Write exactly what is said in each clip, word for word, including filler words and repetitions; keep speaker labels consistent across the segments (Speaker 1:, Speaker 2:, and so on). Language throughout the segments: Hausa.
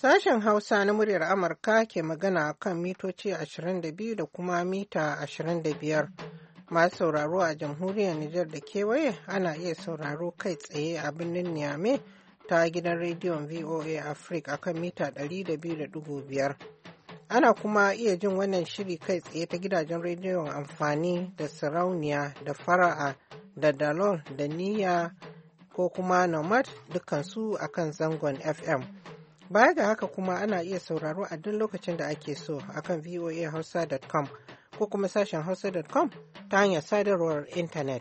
Speaker 1: Sashen Hausa na muryar Amurka ke magana kan mitoci ashirin da biyu da kuma mita ashirin da biyar. Masu sauraro a jamhuriyar Nijar da kewaye ana iya sauraro kai tsaye a birnin Niamey ta gidan rediyon V O A Africa akan mita ɗari da biyu da ɗigo biyar. Ana kuma iya jin wannan shiri kai tsaye ta gidajen rediyon amfani da sarauniya da fara'a da dalol da niyya ko kuma nomad dukansu akan zangon F M. Baya ga haka kuma ana iya sauraro a duk lokacin da ake so akan voa hausa dot com ko kuma sashen hausa dot com ta hanyar sadarwar intanet.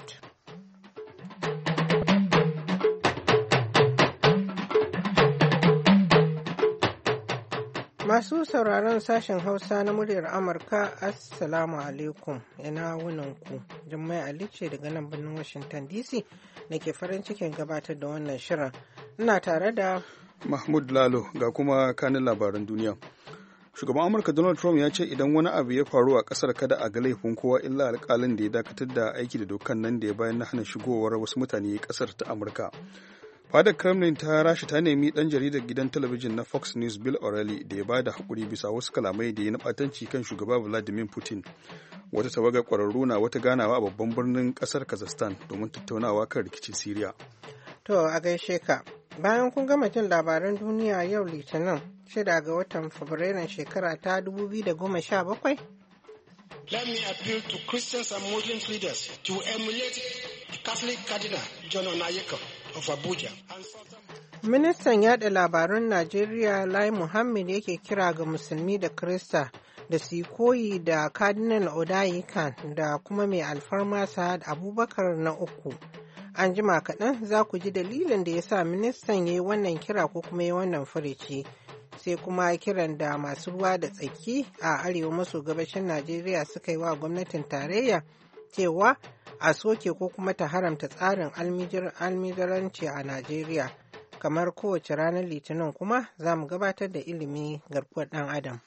Speaker 1: Masu sauraron sashen Hausa na muryar Amurka, Assalamu alaikum, ina wuninku. Jummai Ali ce daga nan birnin Washington D C da ke farin cikin gabatar da wannan shirin. Ina tare da
Speaker 2: Mahmud Lalo ga kuma kanin labaran duniya. Shugaban Amurka Donald Trump ya ce idan wani abu ya faru a kasar kada a ga laifin kowa illa alƙalin da ya dakatar da aiki da dokan nan da ya bayan na hana shigowar wasu mutane kasar ta Amurka. Fadar Kremlin ta Rasha ta nemi dan jaridar gidan talabijin na Fox News Bill O'Reilly da ya ba da haƙuri bisa wasu kalamai da ya na ɓatanci kan shugaba Vladimir Putin. Wata tawagar ƙwararru na wata ganawa a babban birnin ƙasar Kazakhstan domin tattaunawa kan rikicin Siriya.
Speaker 1: To a gaishe ka. Bayan kun gama jin labaran duniya yau Litinin shida ga watan Fabrairun shekara ta dubu biyu da goma sha bakwai.
Speaker 3: Let me appeal to Christians and Muslim leaders to emulate the Catholic Cardinal John Onayeko of Abuja.
Speaker 1: Ministan yada labarun Najeriya Lai Muhammad yake kira ga Musulmi da Kirista da su koyi da Cardinal Onayekan da kuma mai alfarma Sa'ad Abubakar na uku. An jima kaɗan za ku ji dalilin da ya sa ministan ya yi wannan kira ko kuma ya yi wannan furici. Sai kuma kiran da masu ruwa da tsaki a arewa maso gabashin Najeriya suka yi wa gwamnatin tarayya cewa a soke ko kuma ta haramta tsarin almijiranci a Najeriya. Kamar kowace ranar Litinin kuma za mu gabatar da ilimi garkuwar ɗan Adam.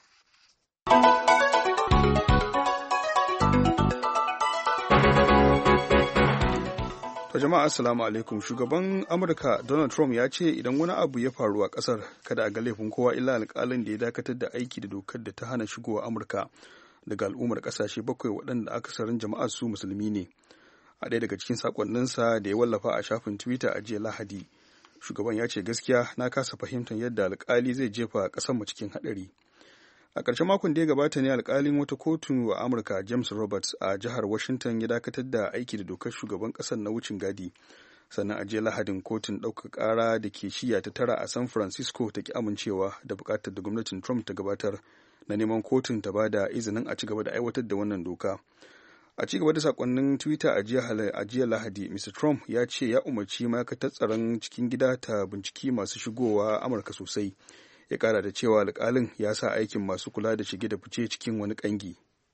Speaker 2: To jama'a assalamu alaikum. Shugaban Amurka Donald Trump ya ce idan wani abu ya faru a kasar kada a ga laifin kowa illa alƙalin da ya dakatar da aiki da dokar da ta hana shigowa Amurka daga al'ummar ƙasashe bakwai waɗanda akasarin jama'ar su musulmi ne. A ɗaya daga cikin sakonninsa da ya wallafa a shafin Twitter a jiya Lahadi, shugaban ya ce gaskiya na kasa fahimtar yadda alƙali zai jefa ƙasarmu cikin haɗari. A ƙarshen makon da ya gabata ne alƙalin wata kotu a Amurka James Roberts a jihar Washington ya dakatar da aiki da dokar shugaban ƙasar na wucin gadi. Sannan a jiya Lahadin kotun ɗaukar ƙara da ke shiya ta tara a San Francisco ta ki amincewa da buƙatar da gwamnatin Trump ta gabatar na neman kotun ta ba da izinin a ci gaba da aiwatar da wannan doka. A ci gaba da sakonnin Twitter a jiya Lahadi, Mister Trump ya ce ya umarci ma'aikatar tsaron cikin gida ta binciki masu shigowa Amurka sosai. Ya kara da cewa alƙalin ya sa aikin masu kula da shige da fice cikin wani ƙangi.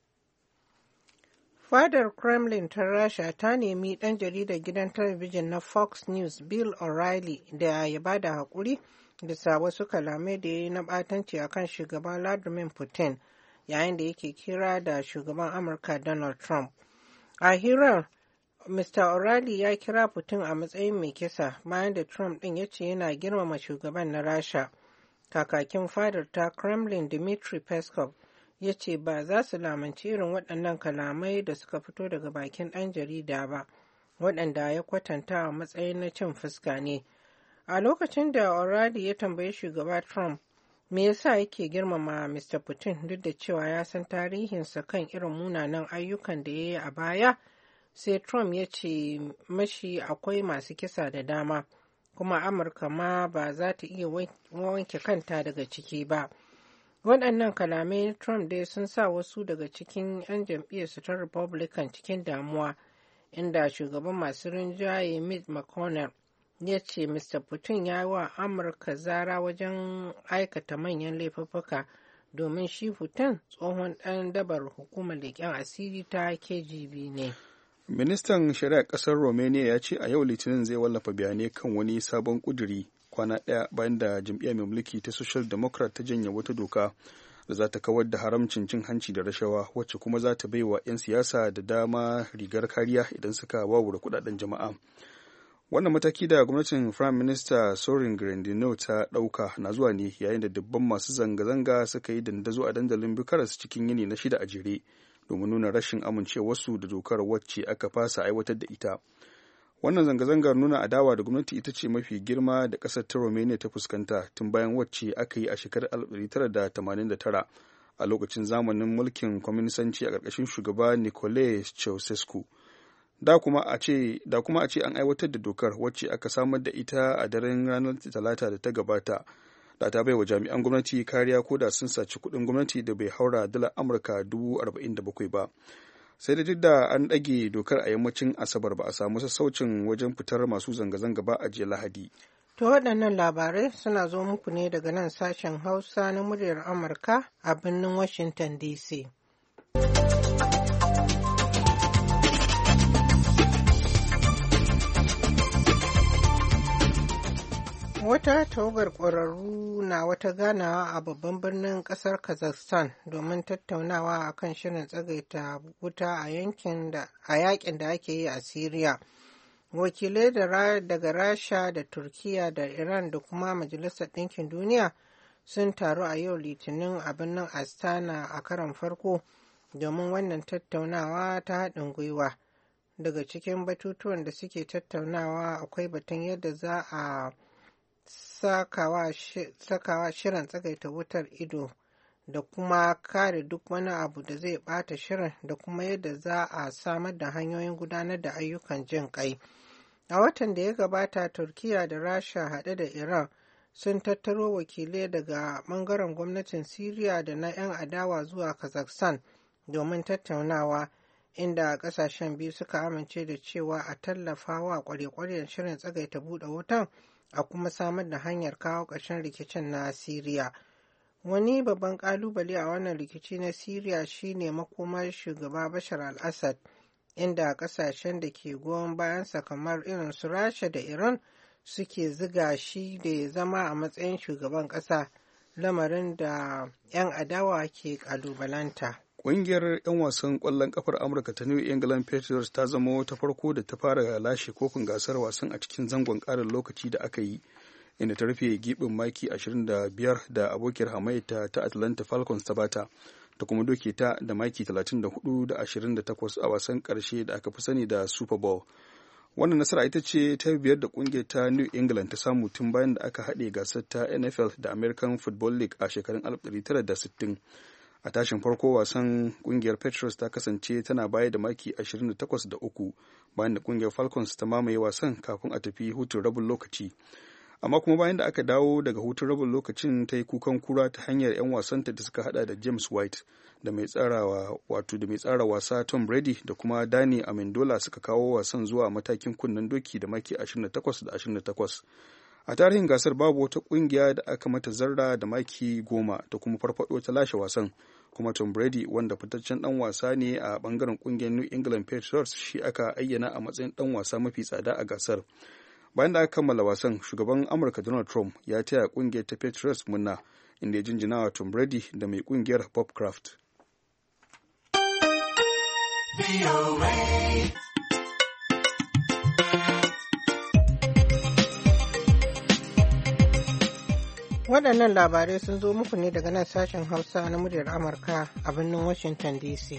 Speaker 1: Fadar Kremlin ta Rasha ta nemi ɗan jaridar gidan talabijin na Fox News Bill O'Reilly da ya ba da haƙuri bisa wasu kalamai da ya yi na ɓatanci a kan shugaban Vladimir Putin yayin da yake kira da shugaban Amurka Donald Trump. A hirar, Mister O'Reilly ya kira Putin a matsayin mai kisa bayan da Trump ɗin ya ce yana girmama shugaban na Rasha. Kakakin fadar ta Kremlin Dmitry Peskov ya ce ba za su lamunci irin waɗannan kalamai da suka fito daga bakin ɗan jarida ba, waɗanda ya kwatanta a matsayin na cin fuska ne. A lokacin da O'Reilly ya tambayi shugaba Trump me yasa yake girmama Mister Putin duk da cewa ya san tarihinsa kan irin munanan ayyukan da ya yi a baya, sai Trump ya ce mashi akwai masu kisa da dama. Kuma Amurka ma ba za ta iya wanke kanta daga ciki ba. Waɗannan kalamai Trump dai sun sa wasu daga cikin 'yan jam'iyyarsu ta Republican cikin damuwa, inda shugaban masu rinjaye Mitch McConnell ya ce Mister Putin ya yi wa Amurka zara wajen aikata manyan laifuffuka domin shi Putin tsohon ɗan dabar hukumar leƙen asiri ta K G B ne.
Speaker 2: Ministan Shari'ar ƙasar Romania ya ce a yau Litinin zai wallafa bayanai kan wani sabon ƙuduri kwana ɗaya bayan da jam'iyyar mai mulki ta Social Democrat ta janye wata doka da za ta kawar da haramcin cin hanci da rashawa, wacce kuma za ta baiwa 'yan siyasa da dama rigar kariya idan suka wawura kudaden jama'a. Wannan mataki da gwamnatin Prime Minister Sorin Grandino ta ɗauka na zuwa ne yayin da dubban masu zanga-zanga suka yi dandazo a dandalin Bucharest cikin yini na shida a jere domin nuna rashin amincewarsu da dokar wacce aka fasa aiwatar da ita. Wannan zanga-zangar nuna adawa da gwamnati ita ce mafi girma da ƙasar ta Romania ta fuskanta tun bayan wacce aka yi a shekarar alif tara da tamanin da tara a lokacin zamanin mulkin kwaminisanci a ƙarƙashin shugaba Nicolae Ceausescu. Da kuma a ce da kuma a ce an aiwatar da dokar wacce aka samar da ita a daren ranar Talata da ta gabata da ta baiwa jami'an gwamnati kariya ko da sun saci kuɗin gwamnati da bai haura dalar Amurka dubu arba'in da bakwai ba. Sai da duk da an ɗage dokar a yammacin Asabar ba a samu sassaucin wajen fitar masu zanga-zanga ba a jiya Lahadi.
Speaker 1: To waɗannan labarai suna zo muku ne daga nan sashen Hausa na muryar Amurka a birnin Washington D C. Wata tawagar ƙwararru na wata ganawa a babban birnin ƙasar Kazakhstan domin tattaunawa a kan shirin tsagaita wuta a yakin da a yakin da ake yi a Siriya. Wakilai daga Rasha da Turkiya da Iran da kuma Majalisar Ɗinkin Duniya sun taru a yau Litinin a birnin Astana a karon farko domin wannan tattaunawa ta haɗin gwiwa. Daga cikin batutuwan da suke tattaunawa akwai batun yadda za a sakawa shirin tsagaita wutar ido da kuma kare duk wani abu da zai bata shirin da kuma yadda za a samar da hanyoyin gudanar da ayyukan jin kai. A watan da ya gabata Turkiya da Rasha haɗe da Iran sun tattaro wakilai daga ɓangaren gwamnatin Siriya da na 'yan adawa zuwa Kazakhstan domin tattaunawa, inda ƙasashen biyu suka amince da cewa a tallafa wa kware-kwaren shirin tsagaita buɗe wutan a kuma samar da hanyar kawo ƙarshen rikicin na Siriya. Wani babban ƙalubale a wannan rikici na Siriya shine makomar shugaba Bashar al-Assad, inda ƙasashen da ke goyon bayansa kamar irin su Rasha da Iran suke ziga shi da ya zama a matsayin shugaban ƙasa, lamarin da 'yan adawa ke ƙalubalanta.
Speaker 2: Ƙungiyar 'yan wasan ƙwallon ƙafar Amurka ta New England Patriots ta zama ta farko da ta fara lashe kofin gasar wasan a cikin zangon ƙarin lokaci da aka yi, inda ta rufe gibin maki ashirin da biyar da abokiyar hamayyata ta Atlanta Falcons ta bata, ta kuma doke ta da maki talatin da hudu da ashirin da takwas a wasan ƙarshe da aka fi sani da Super Bowl. Wannan nasara ita ce ta biyar da ƙungiyar ta New England ta samu tun bayan da aka haɗe gasar ta N F L da American Football League a shekarun alif tara da sittin. A tashin farko wasan kungiyar Patriots ta kasance tana baya da maki ashirin da takwas da uku bayan da kungiyar Falcons ta mamaye wasan kafin a tafi hutun rabin lokaci. Amma kuma bayan da aka dawo daga hutun rabin lokacin ta yi kukan kura ta hanyar 'yan wasanta da suka hada da James White da mai tsarawa wato da mai tsara wasa Tom Brady da kuma Danny Amendola suka kawo wasan zuwa matakin kunnen doki da maki ashirin da takwas da ashirin da takwas. A tarihin gasar babu wata kungiya da aka mata zarra da maki goma ta kuma farfado ta lashe wasan, kuma Tom Brady wanda fitaccen dan wasa ne a bangaren kungiyar New England Patriots shi aka ayyana a matsayin dan wasa mafi tsada a gasar. Bayan da aka kammala wasan, shugaban Amurka Donald Trump ya taya kungiyar ta Patriots murna, inda ya jinjina wa Tom Brady da mai kungiyar Bob Kraft.
Speaker 1: Waɗannan labarai sun zo muku ne daga nan sashen Hausa na muryar Amurka a birnin Washington D C.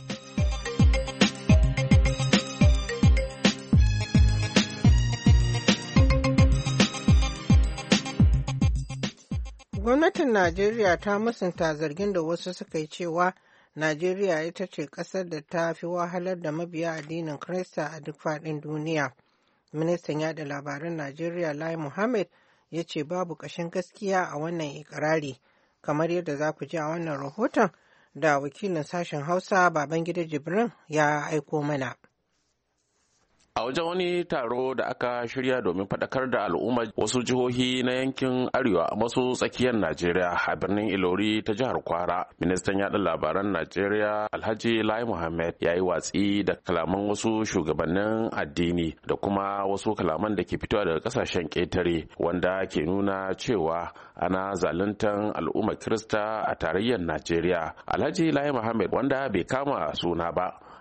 Speaker 1: Gwamnatin Najeriya ta musanta zargin da wasu suka yi cewa Najeriya ita ce ƙasar da ta fi wahalar da mabiya addinin Kirista a duk faɗin duniya. Ministan yaɗa labaran Najeriya Lai Muhammad ya ce babu ƙashin gaskiya a wannan ikirari, kamar yadda za ku ji a wannan rahoton da wakilin sashen Hausa Babangida Jibrin ya aiko mana.
Speaker 4: A wajen wani taro da aka shirya domin faɗakar da al'ummar wasu jihohi na yankin arewa maso tsakiyar Najeriya a birnin Ilori ta jihar Kwara, ministan yaɗa labaran Najeriya Alhaji Lai Muhammad ya yi watsi da kalaman wasu shugabannin addini da kuma wasu kalaman da ke fitowa daga kasashen ƙetare wanda ke nuna cewa ana zaluntar al'ummar Kirista a tarayyar Najeriya. Alhaji Lai Muhammad wanda bai kama suna ba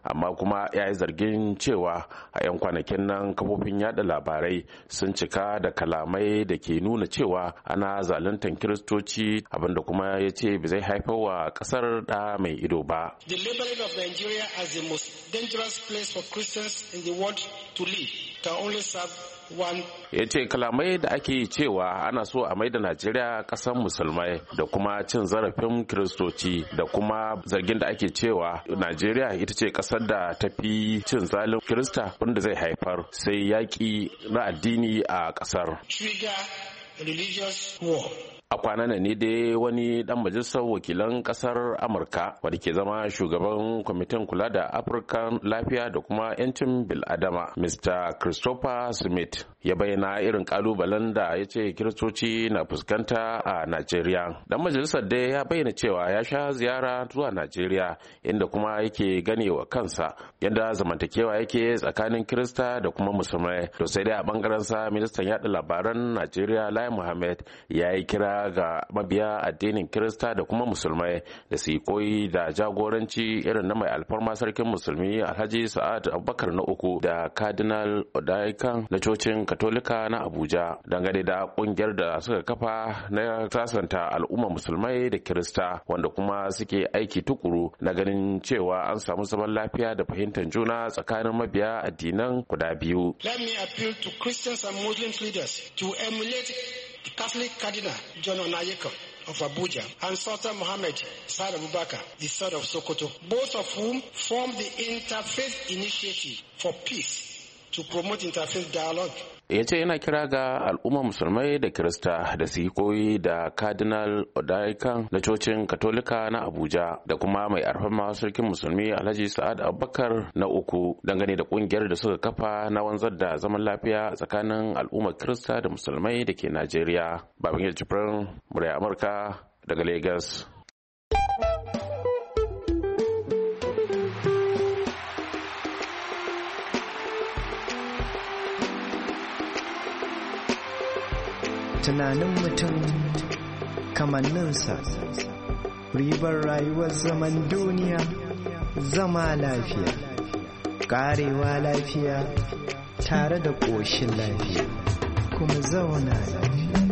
Speaker 4: amma kuma ya yi zargin cewa a 'yan kwanakin nan kafofin yada labarai sun cika da kalamai da ke nuna cewa ana zaluntar kiristoci, abinda kuma ya ce ba zai haifar wa kasar da mai ido ba.
Speaker 3: The labeling of Nigeria as the most dangerous place for Christians in the world to live can only serve one.
Speaker 4: Ya ce kalamai da ake cewa ana so a maida Najeriya kasan musulmai da kuma cin zarafin kiristoci da kuma zargin da ake cewa Najeriya ita ce kasar da ta fi cin zalin kirista, wanda zai haifar sai yaƙi na addini a kasar.
Speaker 3: Trigger religious war.
Speaker 4: A kwanan ne dai wani dan majalisar wakilan kasar Amurka wanda ke zama shugaban kwamitin kula da Afirkan lafiya da kuma 'yancin bil'adama, Mister Christopher Smith, ya bayyana irin kalubalen da ya ce kiristoci na fuskanta a Najeriya. Dan majalisar dai ya bayyana cewa ya sha ziyara zuwa Najeriya, inda kuma yake ganewa kansa yadda zamantakewa yake tsakanin Kirista da kuma Musulmai. To sai dai a bangaren sa ministan yaɗa labaran Najeriya Lai Muhammad ya yi kira ga mabiya addinin Kirista da kuma Musulmai da su koyi da jagoranci irin na mai alfarma sarkin musulmi Alhaji Sa'ad Abubakar na uku da Cardinal Odaikan na cocin Katolika na Abuja dangane da kungiyar da suka kafa na sasanta al'umma musulmai da Kirista, wanda kuma suke aiki tukuru na ganin cewa an samu zaman lafiya da fahimtar juna tsakanin mabiya addinan guda biyu.
Speaker 3: Let me appeal to Christians and Muslim leaders to emulate the Catholic Cardinal John Onayeko of Abuja and Sultan Mohammed Saad Abubakar, the son of Sokoto, both of whom formed the Interfaith Initiative for Peace to promote interfaith dialogue.
Speaker 4: Ya ce yana kira ga al'ummar musulmai da Kirista da su yi koyi da Cardinal Odaikan na cocin Katolika na Abuja da kuma mai alfarma sarkin musulmi Alhaji Sa'ad Abubakar na uku dangane da kungiyar da suka kafa na wanzar da zaman lafiya tsakanin al'ummar Kirista da musulmai da ke Najeriya. Babangida Jibrin, murya Amurka daga Lagos.
Speaker 5: Tunanin mutum kamanninsa, ribar rayuwar zaman duniya, zama lafiya, karewa lafiya tare da ƙoshin lafiya, kuma zauna lafiya.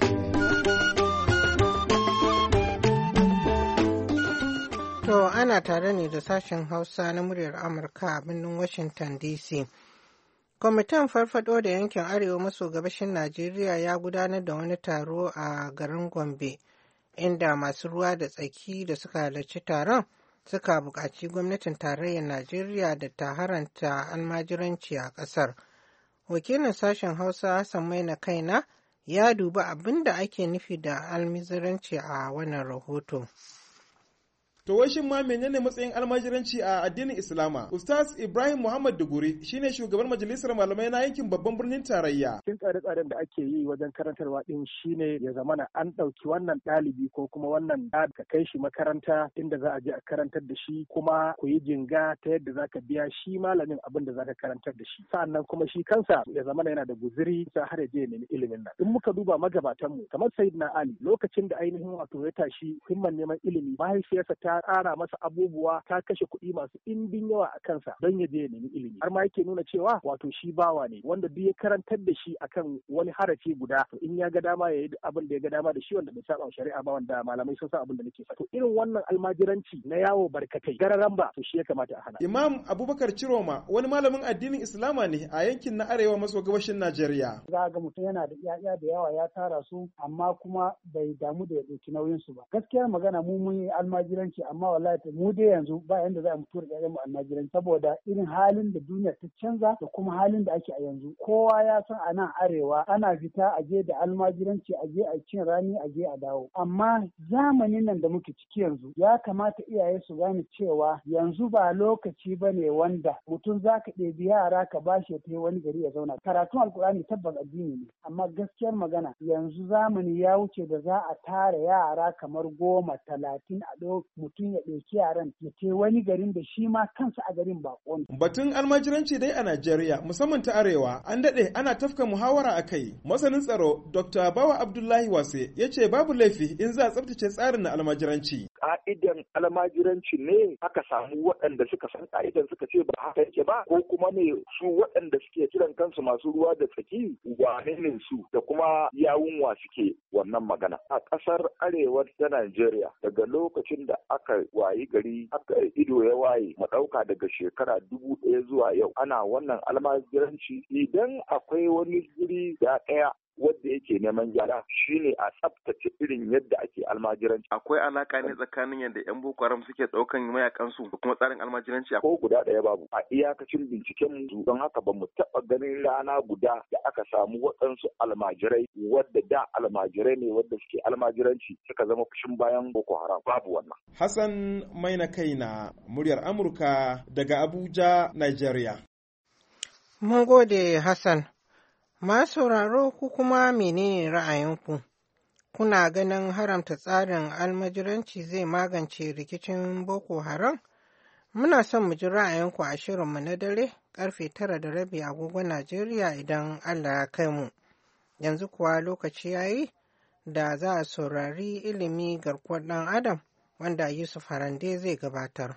Speaker 1: To ana tare ne da sashen Hausa na muryar Amurka a birnin Washington D C. Kwamitin farfado da yankin Arewa maso gabashin Najeriya ya gudanar da wani taro a garin Gombe, inda masu ruwa da tsaki da suka halarci taron suka buƙaci gwamnatin tarayyar Najeriya da ta haranta almajiranci a ƙasar. Wakilin sashen Hausa Hassan Maina Kaina ya duba abin da ake nufi da almajiranci a wannan rahoto.
Speaker 6: To wai shin ma menene matsayin almajiranci a addinin Islama? Ustaz Ibrahim Muhammad Duguri shine shugaban majalisar malamai na yankin babban birnin tarayya.
Speaker 7: Cikin tsare-tsaren da ake yi wajen karantarwa din shine ya zamana an ɗauki wannan ɗalibi ko kuma wannan da ka kai shi makaranta inda za a je a karantar da shi, kuma ku yi jinga ta yadda za ka biya shi malamin abin da za ka karantar da shi. Sa'annan kuma shi kansa ya zamana yana da guziri sa har ya je ya nemi ilimin nan. In muka duba magabatanmu kamar Sayyidina Ali, lokacin da ainihin wato ya tashi himman neman ilimi, mahaifiyarsa ta ƙara masa abubuwa, ta kashe kuɗi masu ɗimbin yawa a kansa don ya je ya nemi ilimi, har ma yake nuna cewa wato shi bawa ne wanda duk ya karantar da shi akan wani harafi guda, to in ya ga dama ya yi abin da ya ga dama da shi wanda bai saba shari'a ba, wanda malamai sun san abin da nake faɗa. To irin wannan almajiranci na yawo barkatai gararan ba, to shi ya kamata a hana.
Speaker 6: Imam Abubakar Ciroma wani malamin addinin Islama ne a yankin na arewa maso gabashin Najeriya.
Speaker 8: Za ga mutum yana da iyaya da yawa ya tara su, amma kuma bai damu da ya ɗauki nauyin su ba. Gaskiyar magana mu mun yi almajiranci, amma wallahi mu dai yanzu ba yanda za mu tura ƴaƴan mu almajiranci saboda irin halin da duniya ta canza da kuma halin da ake a yanzu. Kowa ya san a nan arewa ana fita a je da almajiranci, a je a cin rani, a je a dawo. Amma zamanin nan da muke ciki yanzu ya kamata iyaye su gane cewa yanzu ba lokaci ba ne wanda mutum za ka ɗebi yara ka bashi ya tafi wani gari ya zauna. Karatun Alkur'ani tabbas addini ne, amma gaskiyar magana yanzu zamani ya wuce da za a tara yara kamar goma talatin a ɗau mutum ya ɗauki yaran ya ce wani garin da shi ma kansa a garin baƙo ne.
Speaker 6: Batun almajiranci dai a Najeriya musamman ta arewa an daɗe ana tafka muhawara a kai. Masanin tsaro Doctor Bawa Abdullahi Wase ya ce babu laifi in za a tsabtace tsarin na almajiranci.
Speaker 9: ka'idan almajiranci ne aka samu waɗanda suka san ka'idan suka ce ba haka yake ba, ko kuma ne su waɗanda suke kiran kansu masu ruwa da tsaki wane ne su da kuma yawun wa suke wannan magana. A ƙasar arewa ta Najeriya daga lokacin da aka wayi gari aka ido ya waye mu ɗauka daga shekara dubu ɗaya zuwa yau ana wannan almajiranci. Idan akwai wani guri da ɗaya wadda yake neman gyara shine a tsaftace irin yadda ake almajiranci.
Speaker 10: Akwai alaka ne tsakanin yadda yan Boko Haram suke ɗaukan mayakan su da kuma tsarin almajiranci?
Speaker 9: Ko guda ɗaya babu a iyakacin binciken mu, don haka ba mu taɓa ganin rana guda da aka samu waɗansu almajirai wadda da almajirai ne wadda suke almajiranci suka zama fushin bayan Boko Haram, babu wannan.
Speaker 6: Hassan Maina Kaina, muryar Amurka daga Abuja, Nigeria.
Speaker 1: Mun gode Hassan. Ma sauraro ku kuma menene ra'ayinku? Kuna ganin haramta tsarin almajiranci zai magance rikicin Boko Haram? Muna son mu ji ra'ayinku a shirinmu na dare karfe tara da rabi agogon Najeriya idan Allah ya kai mu. Yanzu kuwa lokaci yayi da za a saurari ilimi garkuwar ɗan Adam wanda Yusuf Harande zai gabatar.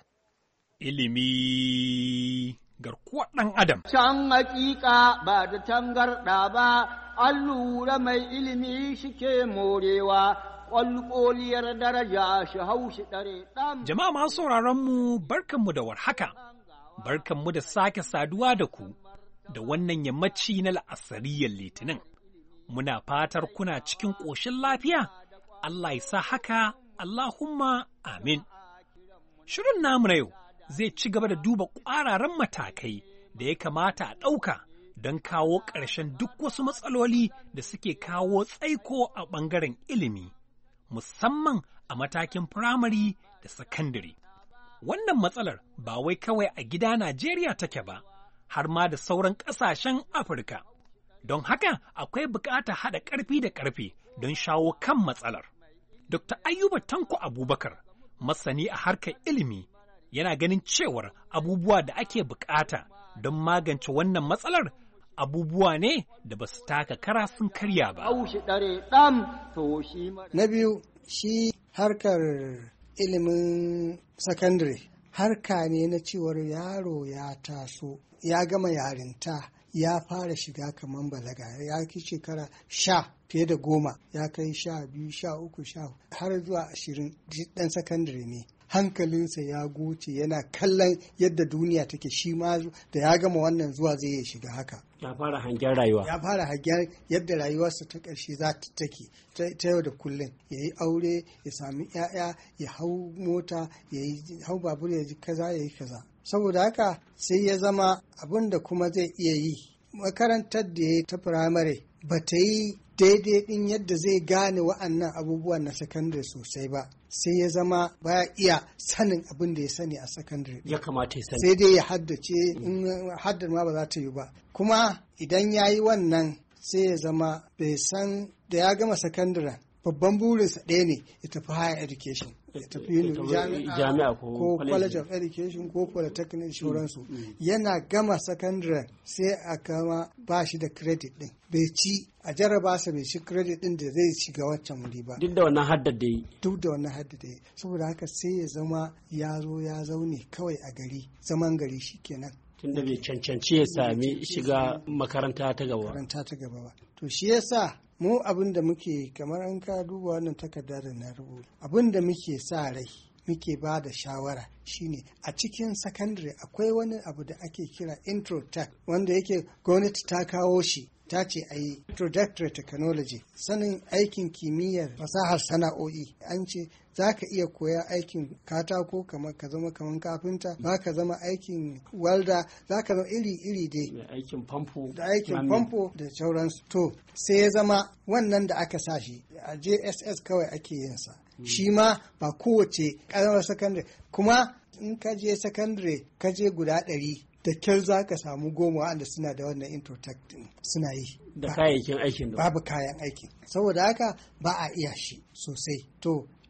Speaker 11: Ilimi garkuwar ɗan Adam.
Speaker 12: Can hakika ba da tangarɗa ba, an lura mai ilimi shike morewa, ƙwalƙoliyar daraja shi haushi ɗare ɗan.
Speaker 11: Jama'a masu sauraronmu barkanmu da warhaka, barkanmu da sake saduwa da ku da wannan yammaci na la'asariyar Litinin. Muna fatar kuna cikin ƙoshin lafiya, Allah ya sa haka, Allahumma amin. Shirin namu na yau zai ci gaba da duba ƙwararan matakai da ya kamata a ɗauka don kawo ƙarshen duk wasu matsaloli da suke kawo tsaiko a ɓangaren ilimi, musamman a matakin firamare da sakandare. Wannan matsalar ba wai kawai a gida Najeriya take ba, har ma da sauran ƙasashen Afirka. Don haka akwai buƙatar haɗa ƙarfi da ƙarfe don shawo kan matsalar. Dokta Ayuba Tanko Abubakar, masani a harkar ilimi, yana ganin cewar abubuwa da ake bukata don magance wannan matsalar abubuwa ne da ba su taka kara sun karya ba.
Speaker 13: Na biyu, shi harkar ilimin sakandare harka ne na cewar yaro ya taso, ya gama yarinta, ya fara shiga kamar balaga, ya ki shekara sha fiye da goma, ya kai sha biyu, sha uku, sha har zuwa ashirin, ɗan sakandare ne. Hankalinsa ya goce, yana kallon yadda duniya take, shi ma da ya gama wannan zuwa zai ya shiga haka.
Speaker 14: Ya fara hangen rayuwa.
Speaker 13: Ya fara hangen yadda rayuwarsa ta ƙarshe za ta take ta yau da kullum. Ya yi aure, ya sami 'ya'ya, ya hau mota, ya yi hau babur, ya ji kaza, ya yi kaza. Saboda haka sai ya zama abin da kuma zai iya yi. Makarantar da ya yi ta firamare ba ta yi daidai ɗin yadda zai gane wa'annan abubuwan na sakandare sosai ba, sai ya zama baya iya sanin abin da ya sani a sakandare.
Speaker 14: Ya kamata ya sani.
Speaker 13: Sai dai ya haddace, in haddar ma ba za ta yi ba. Kuma idan ya yi wannan sai ya zama bai san da ya gama sakandare babban burinsa ɗaya ne ya tafi higher education, ya tafi
Speaker 14: jami'a
Speaker 13: ko college of education ko polytechnic sauransu. Yana gama sakandare sai a kama ba shi da credit ɗin, bai ci a jaraba sa bai ci credit ɗin da zai shiga waccan wuri ba,
Speaker 14: duk da wannan haddar da yi
Speaker 13: duk da wannan haddar da yi saboda haka sai ya zama ya zo ya zaune kawai a gari, zaman gari shikenan,
Speaker 14: tunda bai cancanci ya sami shiga makaranta ta gaba
Speaker 13: makaranta ta gaba ba. To shi yasa mu abin da muke, kamar an ka duba wannan takarda da na rubuta, abin da muke sa rai muke ba da shawara shine a cikin sakandare akwai wani abu da ake kira intro tech, wanda yake gwamnati ta kawo shi, ta ce a yi introductory technology, sanin aikin kimiyyar fasahar sana'o'i. An ce za ka iya koya aikin katako, kamar ka zama kamar kafinta, ba ka zama aikin welda, za ka zama iri-iri dai,
Speaker 14: aikin famfo
Speaker 13: da aikin famfo da sauransu. To sai ya zama wannan da aka sa shi a J S S kawai ake yin sa, shi ma ba kowace ƙaramar sakandare. Kuma in ka je sakandare ka je guda ɗari, da kyar za ka samu goma wanda suna da wannan introtech suna yi
Speaker 14: da kayayyakin aikin,
Speaker 13: babu kayan aiki, saboda haka ba a iya shi sosai. To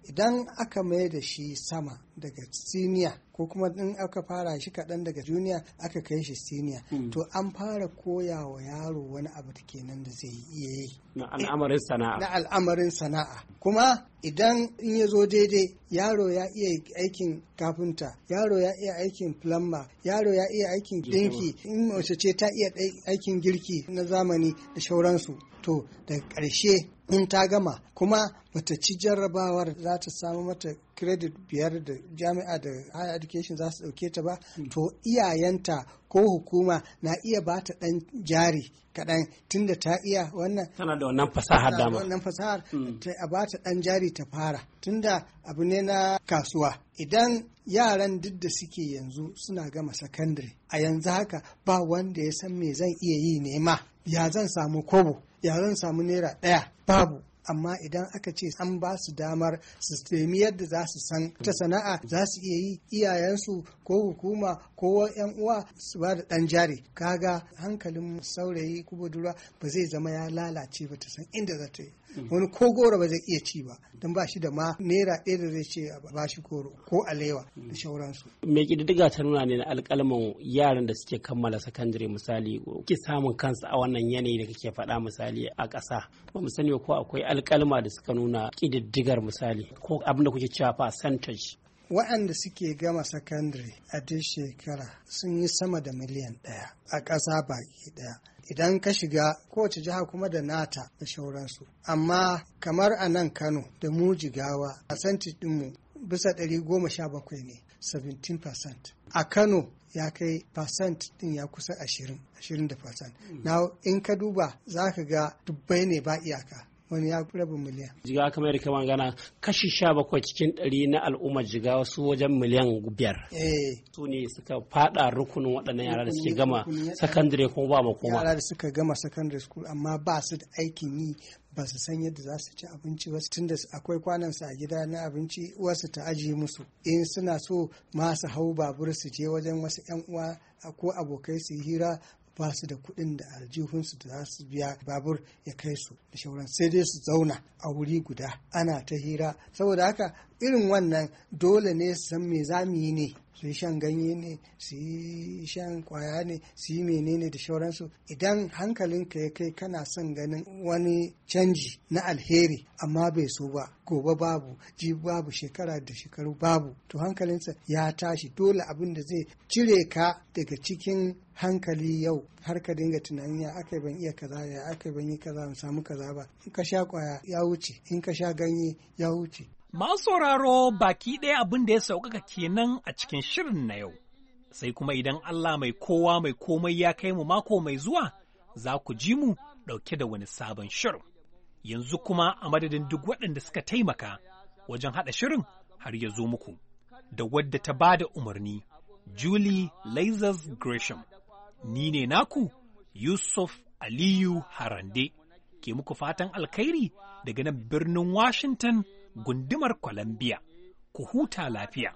Speaker 13: idan aka mai da shi sama daga senior ko kuma in aka fara shi kaɗan daga junior aka kai shi senior mm. to an fara koya wa yaro wani abu da kenan da zai iya yi
Speaker 14: na al'amarin sana'a
Speaker 13: na al'amarin sana'a kuma idan in ya zo daidai yaro ya iya aikin kafinta, yaro ya iya aikin plumber, yaro ya iya aikin ɗinki, in mace ce ta iya aikin girki na zamani da shauransu. To da ƙarshe in ta gama kuma bata ci jarrabawar za ta samu mata credit biyar da jami'a da higher education za su ɗauke ta ba, to iyayenta ko hukuma na iya ba ta ɗan jari kaɗan tunda ta iya wannan
Speaker 14: tana da wannan fasahar dama
Speaker 13: wannan fasahar a ba ta ɗan jari ta fara tunda abu ne na kasuwa. Idan yaran duk da suke yanzu suna gama sakandare a yanzu haka ba wanda ya san me zan iya yi nema, ya zan samu kobo, ya zan samu naira ɗaya, babu. Amma idan aka ce an ba su damar su nemi yadda za su san ta sana'a za su iya yi, iyayensu ko hukuma ko yan uwa su ba da ɗan jari, kaga hankalin saurayi ko budurwa ba zai zama ya lalace ba ta san inda za ta yi. Wani ko goro ba zai iya ci ba don ba shi da ma naira ɗaya da zai ce ba shi goro ko alewa da shauransu.
Speaker 14: Me ƙididdiga ta nuna ne na alƙalman yaran da suke kammala sakandare misali ke samun kansu a wannan yanayi da kake faɗa misali a ƙasa, ba mu sani ko akwai alƙalma da suka nuna ƙididdigar misali ko abin da kuke cewa percentage.
Speaker 13: Waɗanda suke gama sakandare a duk shekara sun yi sama da miliyan ɗaya a ƙasa baki ɗaya. Idan ka shiga kowace jiha kuma da nata da shauransu, amma kamar a nan Kano da mu Jigawa a santi ɗinmu bisa ɗari goma sha bakwai ne seventeen percent. A Kano ya kai percent ɗin ya kusa ashirin ashirin da percent. Na in ka duba za ka ga dubbai ne ba iyaka. Wani ya rabin miliyan.
Speaker 14: Jigawa kamar yadda kama gana kashi sha bakwai cikin ɗari na al'ummar Jigawa su wajen miliyan biyar. Su ne suka fada rukunin waɗannan yara da suke gama sakandare kuma ba makoma.
Speaker 13: Yara da suka gama sakandare school amma ba su da aikin yi, ba su san yadda za su ci abinci wasu tunda akwai kwanansu a gida na abinci wasu ta ajiye musu. In suna so ma su hau babur su je wajen wasu 'yan uwa ko abokai su yi hira, ba su da kuɗin da aljihunsu da za su biya babur ya kai su da shauran, sai dai su zauna a wuri guda ana ta hira. Saboda haka irin wannan dole ne su san me za mu yi ne, su yi shan ganye ne, su yi shan kwaya ne, su yi menene da shauransu. Idan hankalinka ya kai kana son ganin wani canji na alheri amma bai so ba, gobe babu, ji babu, shekara da shekaru babu, to hankalinsa ya tashi. Dole abin da zai cire ka daga cikin hankali yau har ka dinga tunanin ya aka ban iya kaza, ya aka ban yi kaza, ban samu kaza ba. In ka sha kwaya ya wuce, in ka sha ganye ya wuce.
Speaker 11: Masu sauraro baki ɗaya abin da ya sauƙaƙa kenan a cikin shirin na yau. Sai kuma idan Allah mai kowa mai komai ya kai mu mako mai zuwa, za ku ji mu ɗauke da wani sabon shirin. Yanzu kuma a madadin duk waɗanda suka taimaka wajen haɗa shirin har ya zo muku, da wadda ta ba da umarni, Julie Lazarus Gresham. Ni ne naku, Yusuf Aliyu Harande, ke muku fatan alkhairi daga nan birnin Washington, gundumar Columbia. Ku huta lafiya.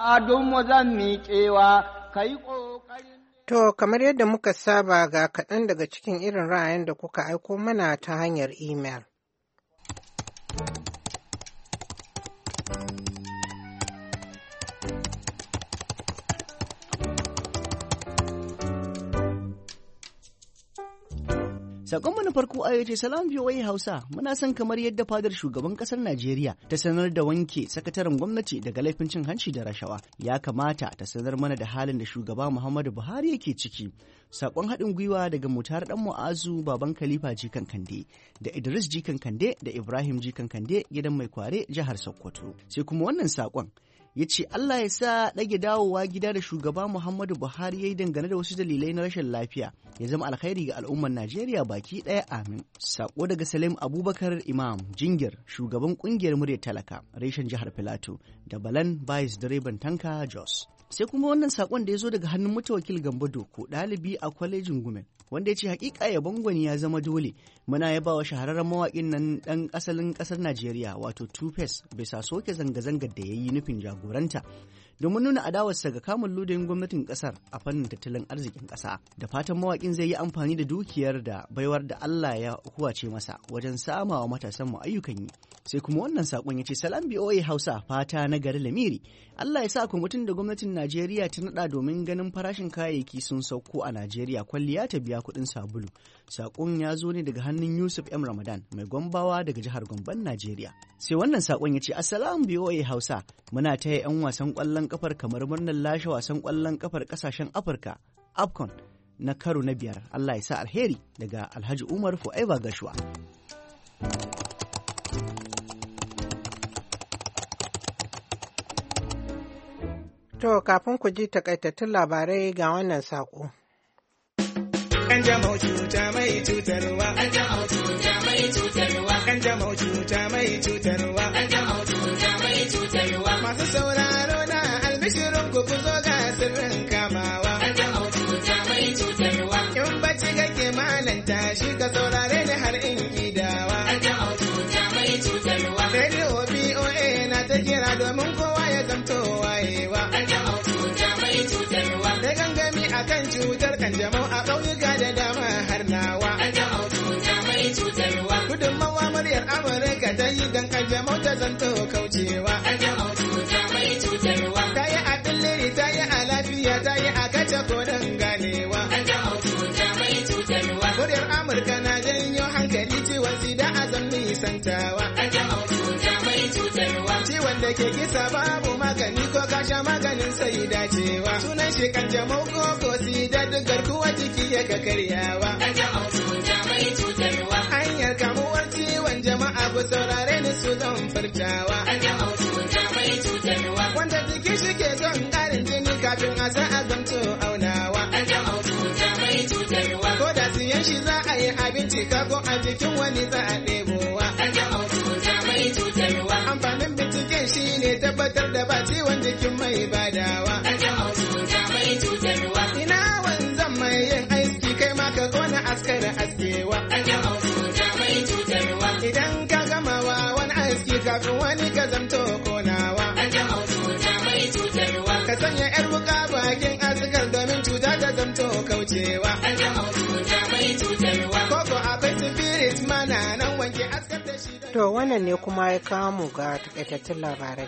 Speaker 1: To, kamar yadda muka saba ga kaɗan daga cikin irin ra'ayin da kuka aiko mana ta hanyar imel.
Speaker 15: Sakonmu na farko a ce salam biyoyi Hausa, muna son kamar yadda fadar shugaban kasar Najeriya ta sanar da wanke sakataren gwamnati daga laifin cin hanci da rashawa, ya kamata ta sanar mana da halin da shugaba Muhammadu Buhari yake ciki. Sakon haɗin gwiwa daga Mutar ɗan Mu'azu baban Khalifa Jikan Kande da Idris Jikan Kande da Ibrahim Jikan Kande gidan mai kware jihar Sokoto. Sai kuma wannan sakon ya ce Allah ya sa ɗage dawowa gida da shugaba Muhammadu Buhari ya yi dangane da wasu dalilai na rashin lafiya ya zama alkhairi ga al'ummar Najeriya baki ɗaya, amin. Sako daga Salim Abubakar Imam Jingir, shugaban ƙungiyar muryar talaka reshen jihar Filato, da Balan Bayis direban tanka Jos. Sai kuma wannan sakon da ya zo daga hannun mutawakil Gambo Doko, ɗalibi a kwalejin Gumel, wanda ya ce hakika yabon gwani ya zama dole. Muna yaba wa shahararren mawaƙin nan ɗan asalin ƙasar Najeriya wato Two-Face bisa soke zanga-zangar da ya yi nufin jagoranta domin nuna adawarsa ga kamun ludayin gwamnatin ƙasar a fannin tattalin arzikin ƙasa. Da fatan mawaƙin zai yi amfani da dukiyar da baiwar da Allah ya huwace masa wajen samawa matasan mu ayyukan yi Sai kuma wannan sakon ya ce salam B O A Hausa fata na gari Lamiri. Allah ya sa kwamitin da gwamnatin Najeriya ta nada domin ganin farashin kayayyaki sun sauko a Najeriya kwalliya ta biya kuɗin sabulu. Sakon ya zo ne daga hannun Yusuf M Ramadan mai Gombawa daga jihar Gomban Najeriya. Sai wannan sakon ya ce assalamu B O A Hausa muna taya 'yan wasan ƙwallon kafar kamar murnar lashe wasan ƙwallon kafar ƙasashen Afirka AFCON na karo na biyar. Allah ya sa alheri daga Alhaji Umar Forever Gashuwa.
Speaker 1: To kafin ku ji takaitattun labarai ga wannan saƙo.
Speaker 16: Kanjamau cuta mai cutarwa. Kanjamau cuta mai cutarwa. Kanjamau cuta mai cutarwa. Kanjamau cuta mai cutarwa. Masu sauraro na albishirin ku ku zo ga sirrin kamawa. Kanjamau cuta mai cutarwa. In bacci kake malanta shi ka saurare ni har in gidawa. Kanjamau cuta mai cutarwa. Radio B O A na ta kira domin kowa ya zamto wayewa. Kanjamau cuta mai cutarwa. Da gangami akan cutar kanjamau a ƙauyuka da dama har nawa. Kanjamau cuta mai cutarwa. Gudunmawa muryar Amurka ta yi don kanjamau ta zanto kaucewa. Kanjamau cuta mai cutarwa. Ta yi a billiri ta yi a lafiya ta yi a kace koren ganewa. Kanjamau cuta mai cutarwa. Muryar Amurka na janyo hankali ciwon sida a zan nisantawa. Kanjamau cuta mai cutarwa. Ciwon da ke kisa babu magani ko kasha maganin sai dacewa. Sunan shi kanjamau ko ko sida duk garkuwa jiki ya ka karyawa. Kanjamau cuta mai cutarwa. Hanyar kamuwar ciwon jama'a ku saurare ni su zan furtawa. Kanjamau cuta mai cutarwa. Wanda jiki shi ke son ƙarin jini kafin a sa a zamto aunawa. Kanjamau cuta mai cutarwa. Ko da siyan shi za a yi abinci ka ko a jikin wani za a ɗebowa. Kanjamau cuta mai cutarwa. Amfanin binciken shi ne tabbatar da ba ciwon jikin mai badawa. Kanjamau cuta mai cutarwa. Ina wanzan mai yin aiki kai ma ka kona askar askewa. Kanjamau cuta mai cutarwa. Idan ka gamawa wani aski kafin wani ka zamto konawa. Kanjamau cuta mai cutarwa. Ka sanya yar wuka bakin askar domin cuta ta zamto kaucewa. Kanjamau cuta mai cutarwa. Koko akwai spirit mana nan wanke askar da shi.
Speaker 1: To wannan ne kuma ya kawo mu ga takaitattun labarai.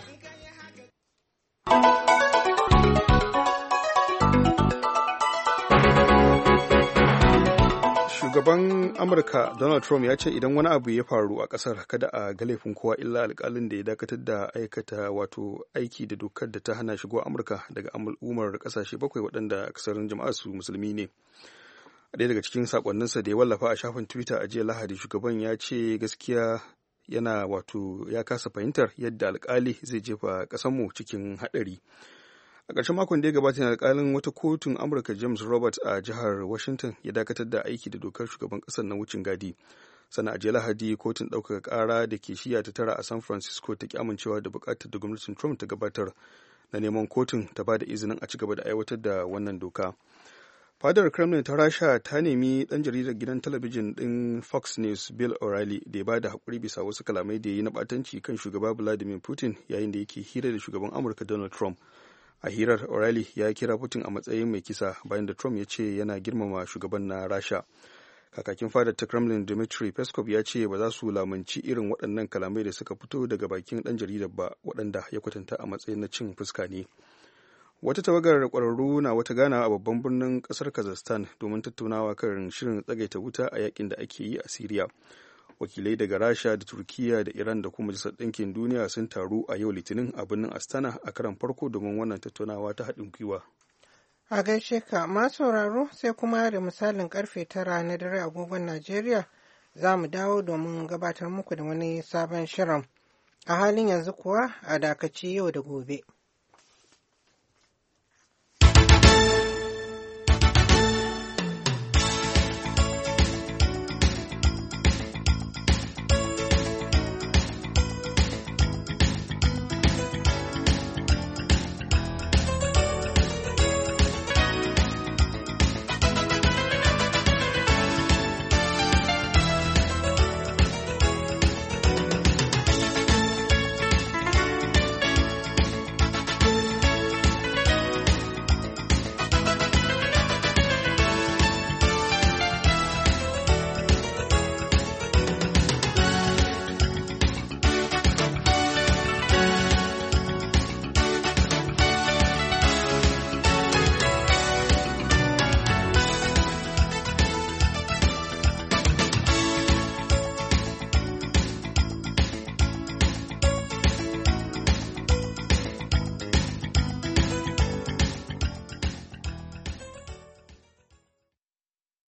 Speaker 2: Shugaban Amurka Donald Trump ya ce idan wani abu ya faru a ƙasar kada a ga laifin kowa illa alƙalin da ya dakatar da aikata wato aiki da dokar da ta hana shigo Amurka daga al'ummar ƙasashe bakwai waɗanda aksarin jama'a su musulmi ne. A ɗaya daga cikin sakonninsa da ya wallafa a shafin Twitter a jiya Lahadi, shugaban ya ce gaskiya yana wato ya kasa fahimtar yadda alƙali zai jefa ƙasarmu cikin haɗari. A ƙarshen makon da ya gabata ne alƙalin wata kotun Amurka James Roberts a jihar Washington ya dakatar da aiki da dokar shugaban ƙasar na wucin gadi. Sannan a jiya Lahadi kotun ɗaukaka ƙara da ke shiya ta tara a San Francisco ta ki amincewa da buƙatar da gwamnatin Trump ta gabatar na neman kotun ta ba da izinin a ci gaba da aiwatar da wannan doka. Fadar Kremlin ta Rasha ta nemi ɗan jaridar gidan talabijin ɗin Fox News Bill O'Reilly da ya ba da haƙuri bisa wasu kalamai da ya yi na ɓatanci kan shugaba Vladimir Putin yayin da yake hira da shugaban Amurka Donald Trump. A hirar, O'Reilly ya kira Putin a matsayin mai kisa bayan da Trump ya ce yana girmama shugaban na Rasha. Kakakin fadar ta Kremlin Dmitry Peskov ya ce ba za su lamunci irin waɗannan kalamai da suka fito daga bakin ɗan jaridar ba waɗanda ya kwatanta a matsayin na cin fuska ne. Wata tawagar ƙwararru na wata ganawa a babban birnin ƙasar Kazakhstan domin tattaunawa kan shirin tsagaita wuta a yakin da ake yi a Siriya. Wakilai daga Rasha da Turkiya da Iran da kuma Majalisar Ɗinkin Duniya sun taru a yau Litinin a birnin Astana a karan farko domin wannan tattaunawa ta haɗin gwiwa.
Speaker 1: A gaishe ka masu sauraro sai kuma da misalin karfe tara na dare agogon Najeriya za mu dawo domin gabatar muku da wani sabon shirin. A halin yanzu kuwa a dakaci yau da gobe.